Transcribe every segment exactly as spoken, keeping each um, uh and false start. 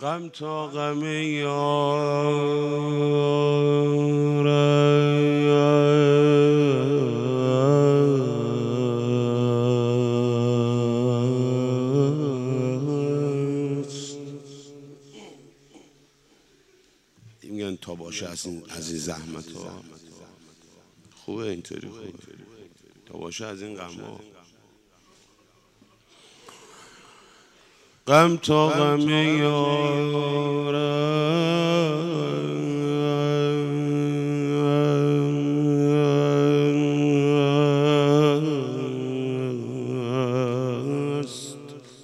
غم تا غم یارست. میگن تا باشه از این از این زحمت ها خوبه، اینطوری خوبه، تا باشه از این غم ها. غم تا غم یارست.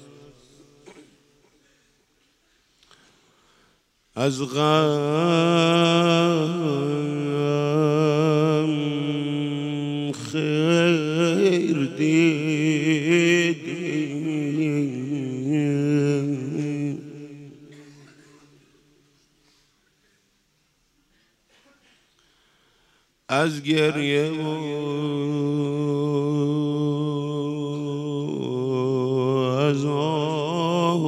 از غم خیر دیدی، از گریه و از آه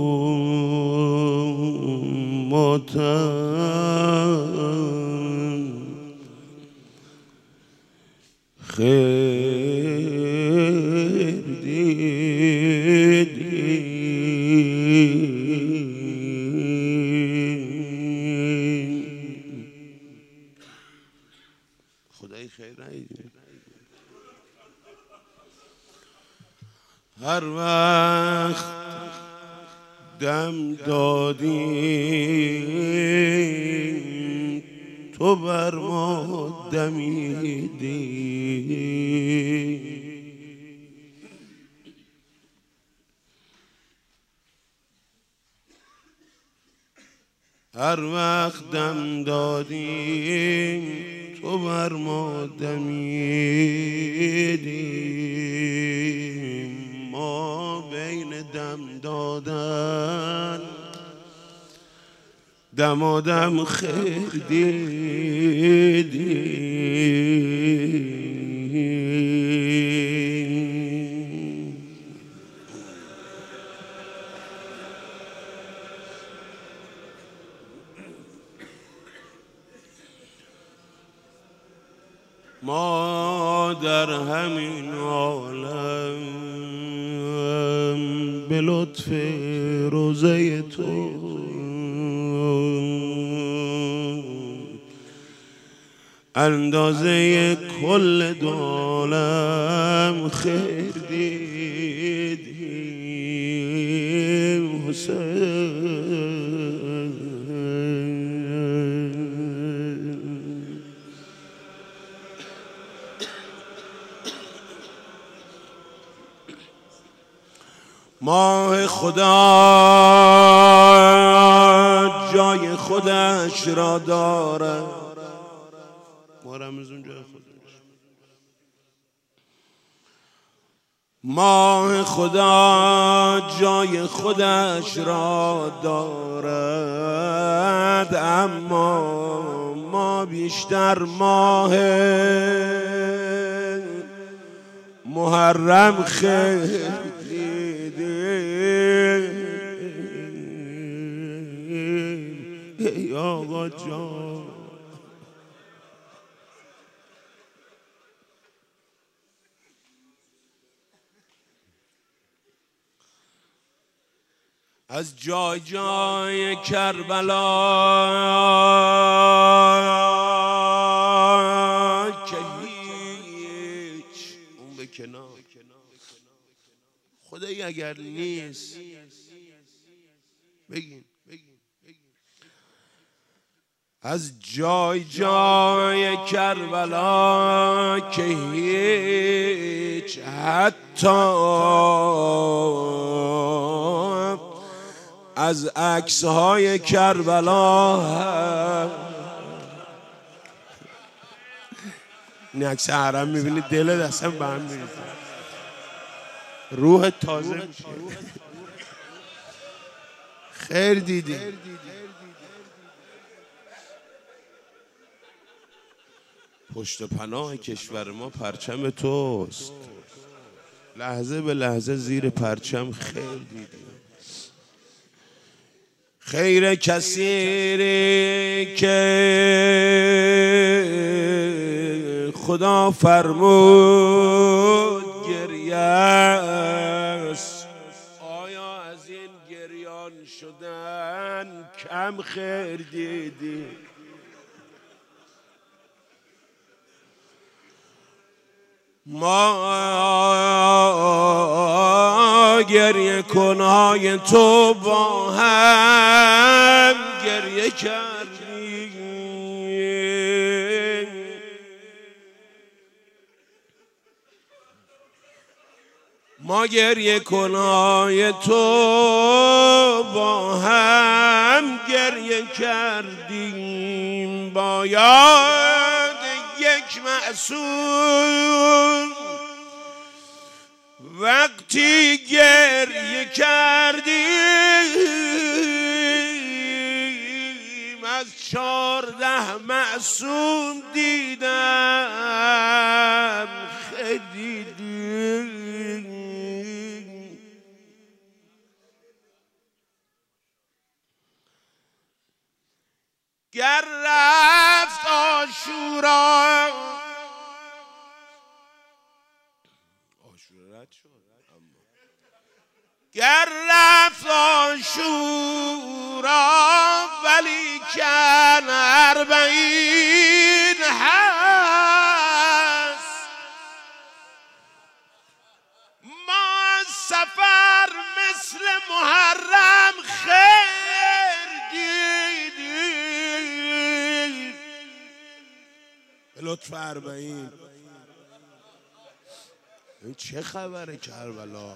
ماتم خیر دیدی. خدای خیر ندیدی. هر وقت دم دادی تو بر ما دمیدی، هر وقت دم دادی تو بر ما دمیدی. ما بین دم دادن دمادم خیر دیدی. ما در همین عالم به لطف روزه تو اندازه کل عالم خیر دیدیم. حسین ماه خدا جای خودش را دارد. ماه رمضان جای خودش. ماه خدا جای خودش را دارد، اما ما بیشتر ماه محرم خیر ای آقا جان. از جای جای کربلا که هیچ اون به کنار، خدایی اگر نیست بگین. از جای جای کربلا که هیچ، حتی از عکس‌های کربلا این عکس حرم می‌بینی دل دستم به هم می‌ریزه، روح تازه میشه. خیر دیدی. پشت پناه کشور ما پرچم توست، لحظه به لحظه زیر پرچم خیر دیدی. خیر کسی که خدا فرمود گریه است. آیا از این گریان شدن کم خیر دیدی؟ ما گریه کنهای تو با هم گریه کردیم. ما گریه کنهای تو با هم گریه کردیم. باید یک معصوم وقتی گریه کردیم از چهارده معصوم دیدم خیلی. گر رفت عاشورا عاشورا رد شد، اما گر رفت عاشورا ولی کن اربعین هست. ما سفر مثل محرم خیر دیدیم. لطف اربعین این چه خبره کربلا؟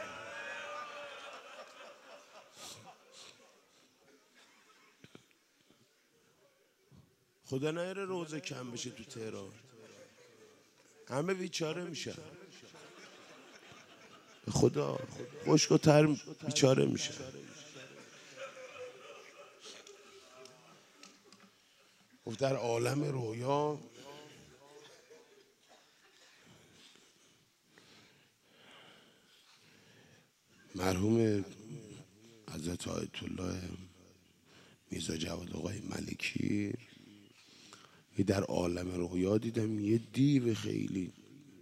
خدا نهره روزه کم بشه تو تهران، همه بیچاره میشن. خدا خشک و تر بیچاره میشه. گفت در عالم رویا مرحوم حضرت آیت الله میرزا جواد آقای ملکی در عالم رویا دیدم یه دیو خیلی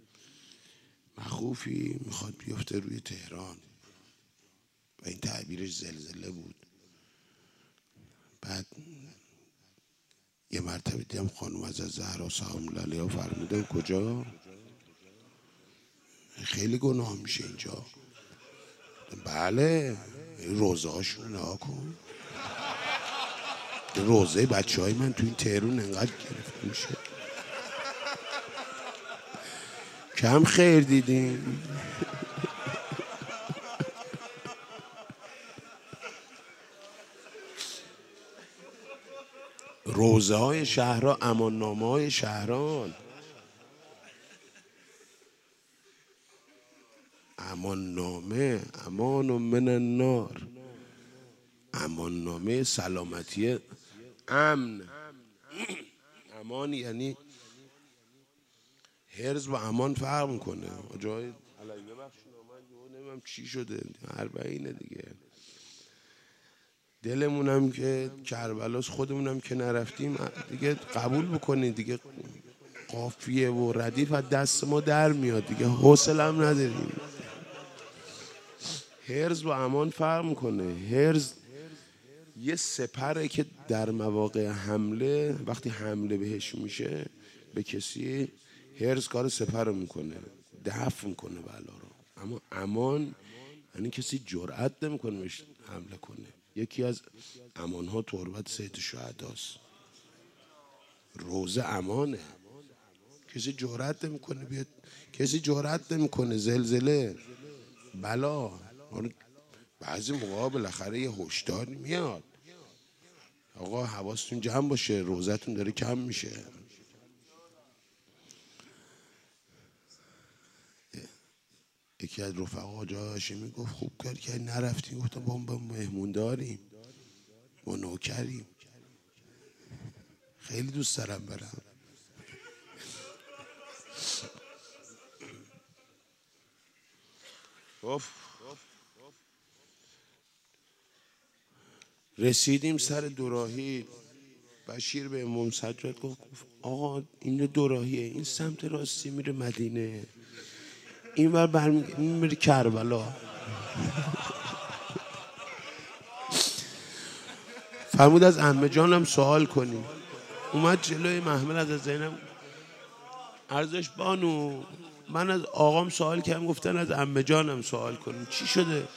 مخوفی میخواد بیفته روی تهران و این تعبیرش زلزله بود. بعد یه مرتبه دیدم خانم از زهرا سلام الله علیها فرمودن کجا؟ خیلی گناه میشه اینجا. بله روزه هاشون نها کن. روزه بچه های من تو این تهرون انقدر گرفته میشه. کم خیر دیدیم. روزه های شهرها امان نامه های شهران. امان نامه امان من النار، امان نامه سلامتی امن. امان یعنی حرز و امان فرق میکنه. جای علیه بخشون آمد نمیم چی شده اربعینه دیگه. دلمونم که کربلاس، خودمونم که نرفتیم دیگه قبول بکنید دیگه. قافیه و ردیف از دست ما در میاد دیگه، حوصله هم نداریم. حرز و امان فرق میکنه. حرز یه سپره که در مواقع حمله وقتی حمله بهش میشه به کسی، حرز کار سپر میکنه، دفع میکنه بلا رو. اما امان یعنی کسی جرأت نمیکنه بهش حمله کنه. یکی از امانها تربت سید شهداست. روزه امانه، کسی جرأت نمیکنه بیاد، کسی جرأت نمیکنه. زلزله بلا بعضی موقع بالاخره یه هشداری میاد آقا حواستون جمع باشه روزتون داره کم میشه. یکی از رفقا جای هاشمی گفت خوب کردی که نرفتیم. گفتم با ما مهمون داریم، ما نوکریم، خیلی دوست دارم برم. گفت رسیدیم سر دوراهی. بشیر به امام سجاد گفت آقا این دوراهیه، این سمت راستی میره مدینه، این بر برمیگه میره کربلا. فرمود از عمه جانم سوال کنی. اومد جلوی محمل از زینب عرضش بانو من از آقام سوال کردم گفتن از عمه جانم سوال کنیم، چی شده؟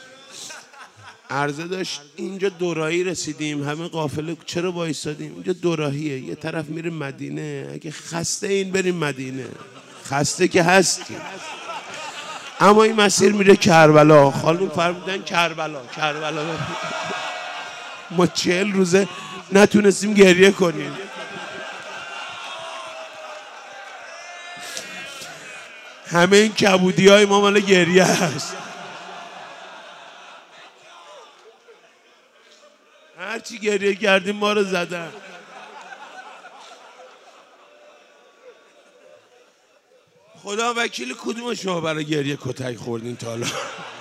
عرضه داشت اینجا دوراهی رسیدیم، همه قافله چرا وایسادیم؟ اینجا دوراهیه، یه طرف میره مدینه، اگه خسته این بریم مدینه، خسته که هستیم، اما این مسیر میره کربلا. خانم فرمودن کربلا کربلا. ما چهل روزه نتونستیم گریه کنیم. همه این کبودی های ما مال گریه هست. هرچی گریه کردیم ما رو زدن. خدا وکیل کدوم شما برای گریه کتک خوردین تا حالا؟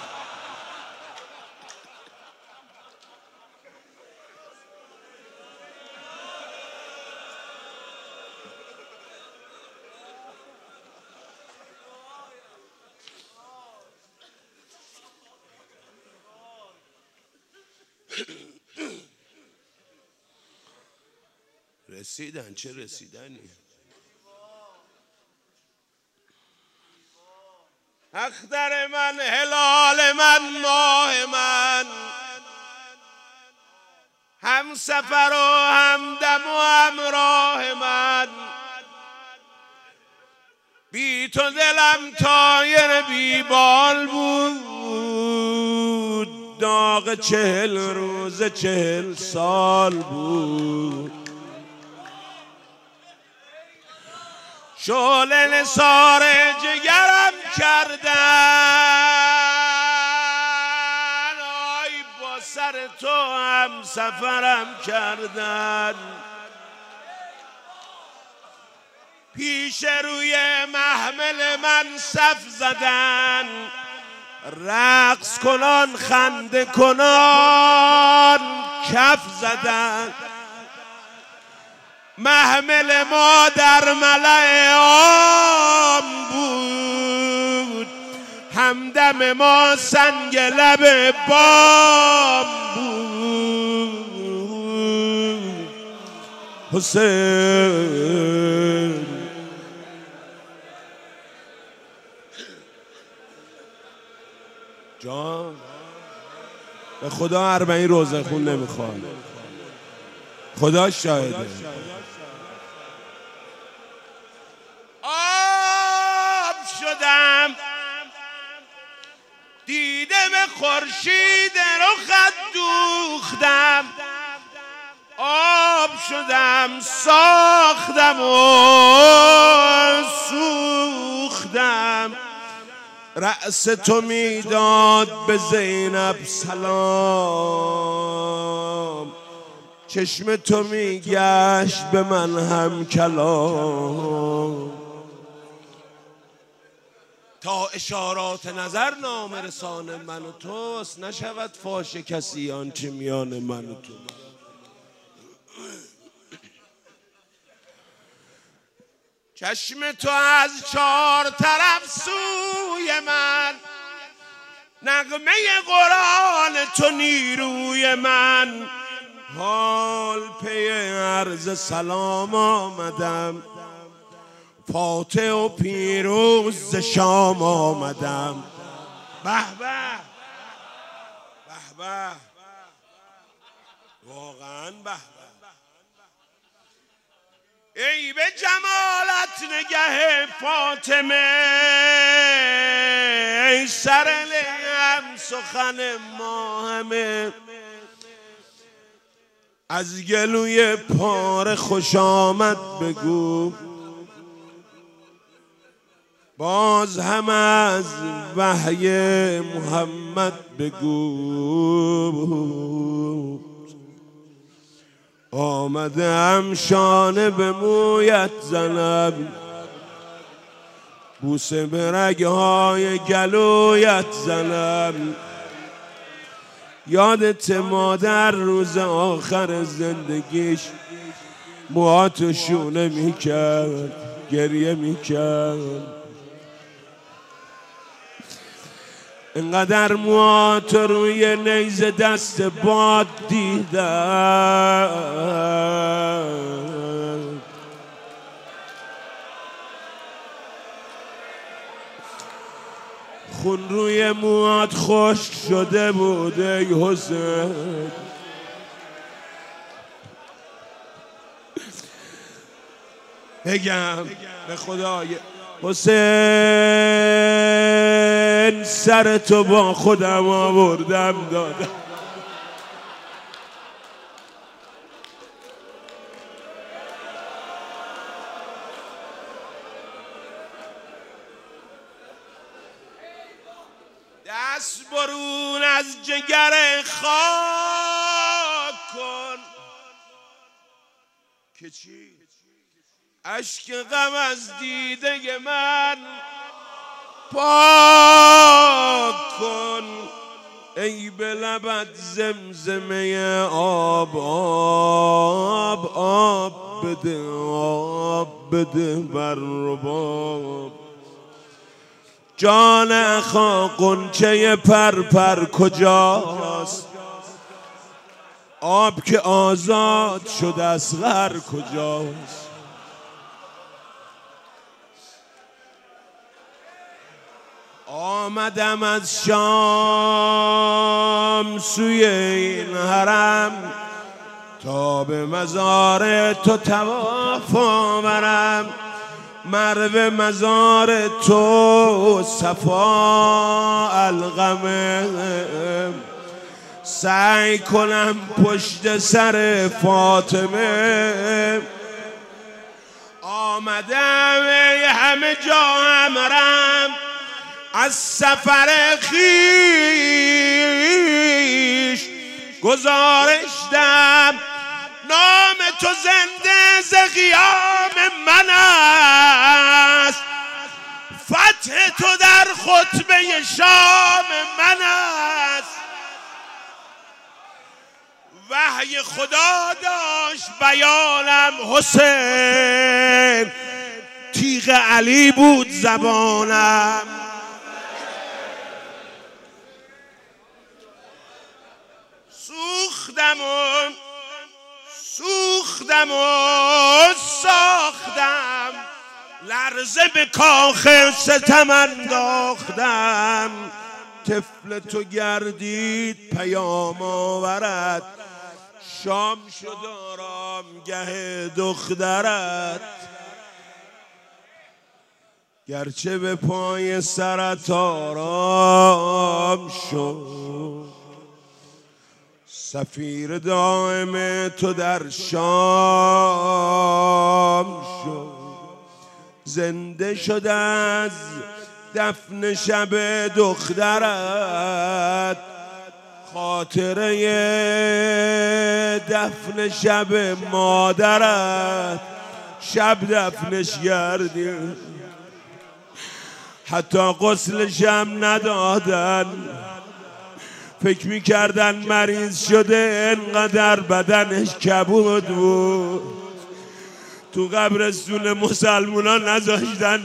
رسیدن، چه رسیدنی. اختر من، هلال من، ماه من، هم سفر و هم دم و همراه من، بی تو دلم طایر بی بال بود، داغ چهل روز چهل سال بود. شعله نثار جگرم کردن، آی با سر تو هم سفرم کردن، پیش روی محمل من صف زدن، رقص کنان خنده کنان کف زدن، محمل ما در ملأ عام بود، همدم ما سنگ لب بام بود. حسین جان به خدا اربعین روزه خون نمیخواد، خدا شاهده. آب شدم دیده به خورشید رخت دوختم، آب شدم ساختم و سوختم، رأس تو میداد به زینب سلام، چشم تو میگشت به من هم کلام، تا اشارات نظر نام رسان من و توست، نشود فاش کسی آنچه میان من و تو. چشم تو از چار طرف سوی من، نغمه قرآن تو نیروی من، حال پی عرض سلام آمدم، فاتح و پیروز ز شام آمدم. به به به به، واقعا به به. ای به جمالت نگه فاطمه، ای سر لحم سخن ما همه، از گلوی پاره خوش آمد بگو، باز هم از وحی محمد بگو. آمدم شانه به مویت زنم، بوسه به رگهای گلویت زنم، یادت مادر روز آخر زندگیش موهاتو شونه میکرد، گریه میکرد. انقدر موهاتو روی نیزه دست باد دیدم، خون روی موهات خشک شده بود ای حسین. بگم به خدای حسین سر تو با خودم آوردم دادم. دست برون از جگر خاک کن که چی؟ اشک غم از دیده من پاک کن. ای به لبت زمزمه آب آب آب بده، آب بده بر رباب. جان اخا غنچه پرپر کجاست؟ آب که آزاد شد اصغر کجاست؟ آمدم از شام سوی این حرم تا به مزار تو طواف آورم. مرو مزار تو صفا القمه، سعی کنم پشت سر فاطمه. آمدم ای همه جا همرم از سفر خیش گزارش دم. نام تو زنده ز قیام من است، فتح تو در خطبه شام من است. وحی خدا داشت بیانم حسین، تیغ علی بود زبانم. سوختم و سوختم و ساختم، لرزه به کاخ ستم انداختم. طفل تو گردید پیام آورد، شام شد آرامگه دخترت. گرچه به پای سرت آرام شد، سفیر دائم تو در شام شد. زنده شد از دفن شب دخترت، خاطره دفن شب مادرت. شب دفنش کردیم، حتی غسلشم ندادن. فکر میکردن مریض شده، انقدر بدنش کبود بود. تو قبرستون مسلمونا نذاشتن.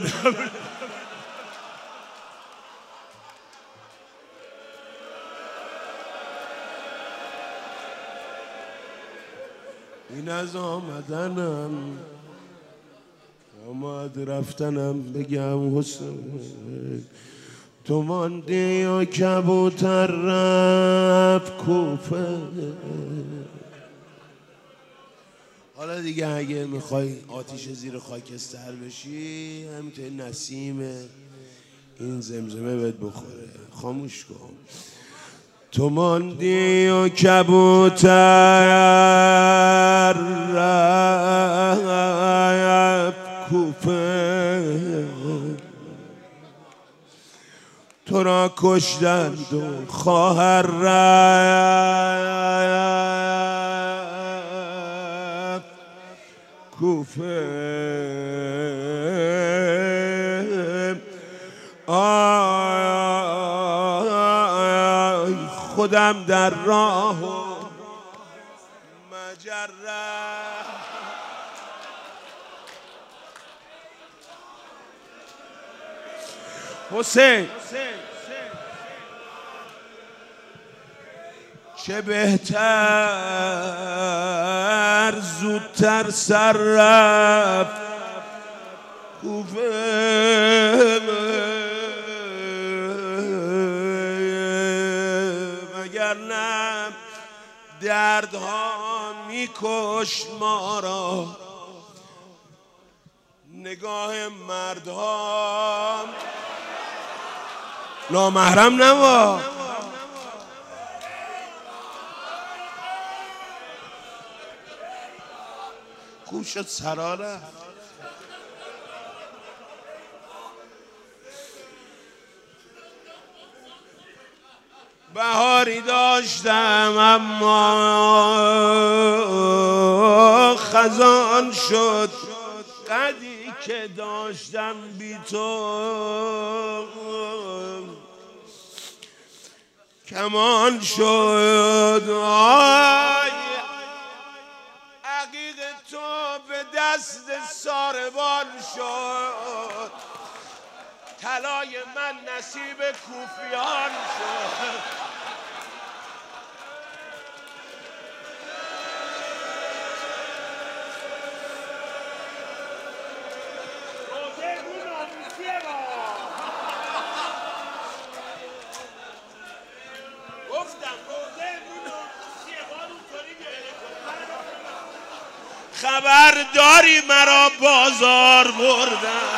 این از آمدنم، آمد رفتنم. بگم حسین تو ماندی یا کبوتر رفت کوفه. حالا دیگه اگه میخوای آتیش زیر خاکستر بشی، همینطور نسیم این زمزمه بهت بخوره. خاموش کن. تو ماندی یا کبوتر رفت کوفه، تو را کشتند و خواهر رفت کوفه. آی خودم در راه و مجره. حسین چه بهتر زودتر سر رفت کوفه، وگرنه دردها میکشت ما را. نگاه مردها نامحرم نوا، خوب شد سراره. بهاری داشتم اما خزان شد، قدی که داشتم بی تو کمان شد. آی عقیق تو به دست ساربان شد، طلای من نصیب کوفیان شد. خبر داری مرا بازار بردن،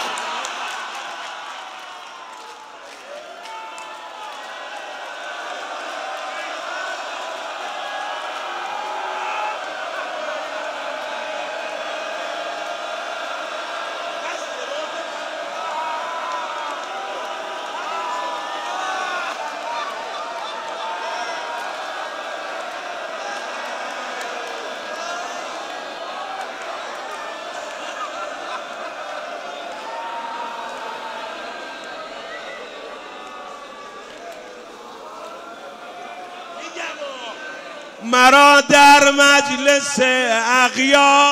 مرا در مجلس اغیار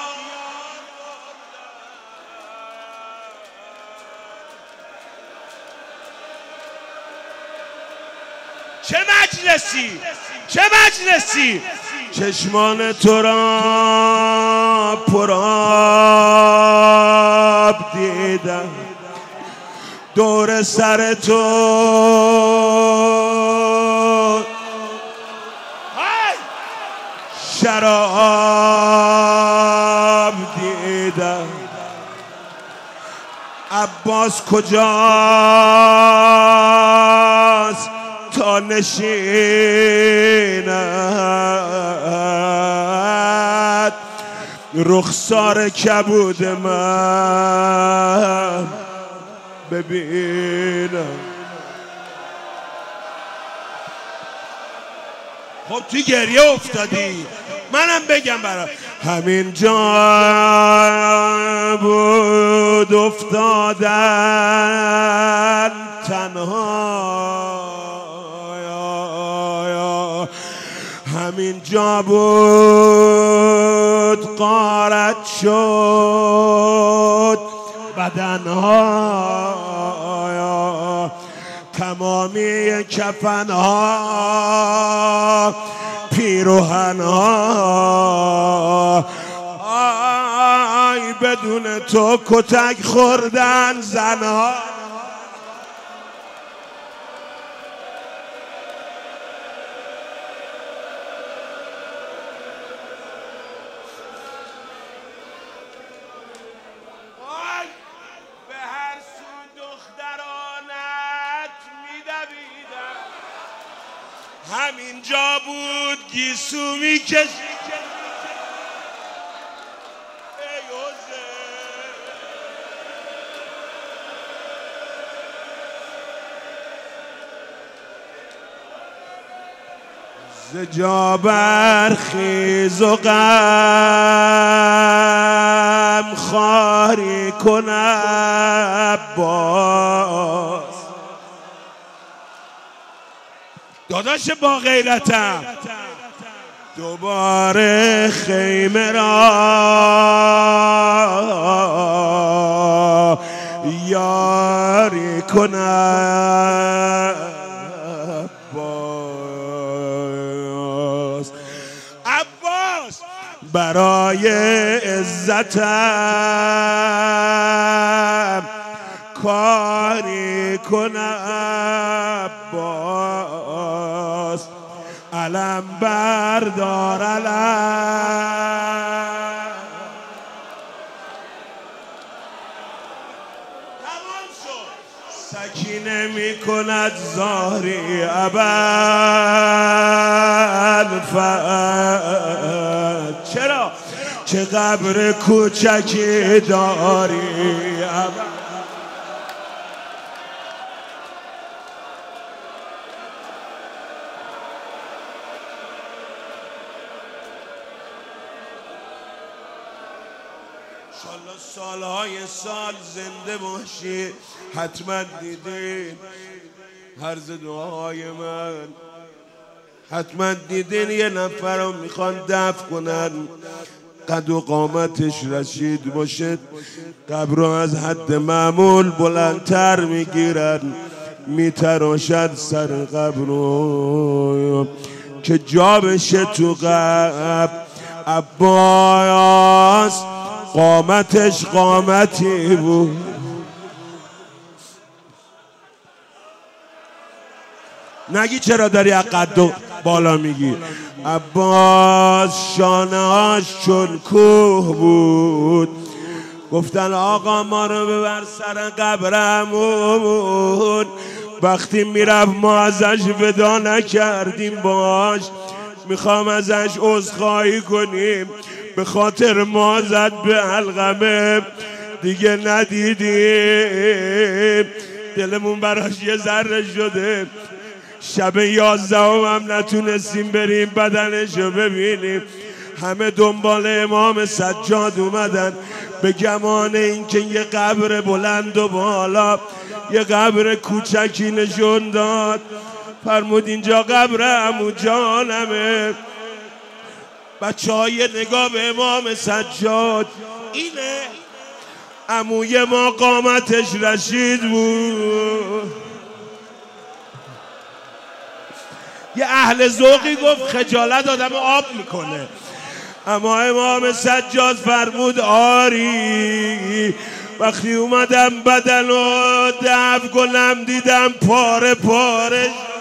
چه مجلسی چه مجلسی چشمان تو را پرآب دیدم، دور سر تو شراب دیدم. عباس کجاست تا نشیند رخسار کبود من ببینم. خب توی گریه افتادی، منم بگم برای همین جا بود افتادن تنها، همین جا بود غارت شد بدنها، تمامی کفنها پیروهنها. آی بدون تو کتک خوردن زنها. همینجا بود گیسو میکشید ز جا برخیز و غم خواری کن عباس. داداش با غیرتم دوباره خیمه را یاری کنم عباس عباس برای عزتم کاری کنم عباس علم بردار علم سکینه می کند زاری ابوالفضل چرا چه قبر کوچکی داری ابوالفضل انشالله سالهای سال زنده باشید. حتما دیدین عرض دعای من، حتما دیدین یه نفر رو میخوان دفن کنن قد و قامتش رشید باشه، قبر رو از حد معمول بلندتر میگیرن، میتراشن سر قبر رو که جا بشه تو قبر. عباس قامتش قامتی بود، نگی چرا داری از قد بالا میگی. عباس شانه‌هاش چون کوه بود، گفتن آقا ما رو ببر سر قبرمون. وقتی میرفت ما ازش ودا نکردیم، باش میخوام ازش عذرخواهی کنیم، به خاطر ما زد به علقمه دیگه ندیدیم، دلمون براش یه ذره شده. شب یازدهم هم نتونستیم بریم بدنشو ببینیم، همه دنبال امام سجاد اومدن به گمان اینکه یه قبر بلند و بالا یه قبر کوچکی نشون داد. فرمود اینجا قبر عمو جانمه. بچه های نگاه به امام سجاد، اینه عموی ما قامتش رشید بود. یه اهل ذوقی گفت خجالت آدم آب میکنه، اما امام سجاد فرمود آری. وقتی اومدم بدن و دفع کنم دیدم پاره پاره